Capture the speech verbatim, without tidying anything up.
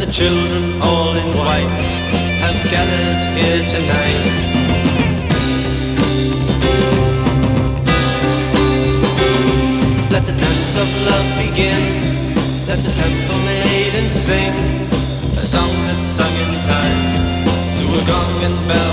children all in white have gathered here tonight. Let the dance of love begin. Let the temple maidens sing a song that's sung in time to a gong and bell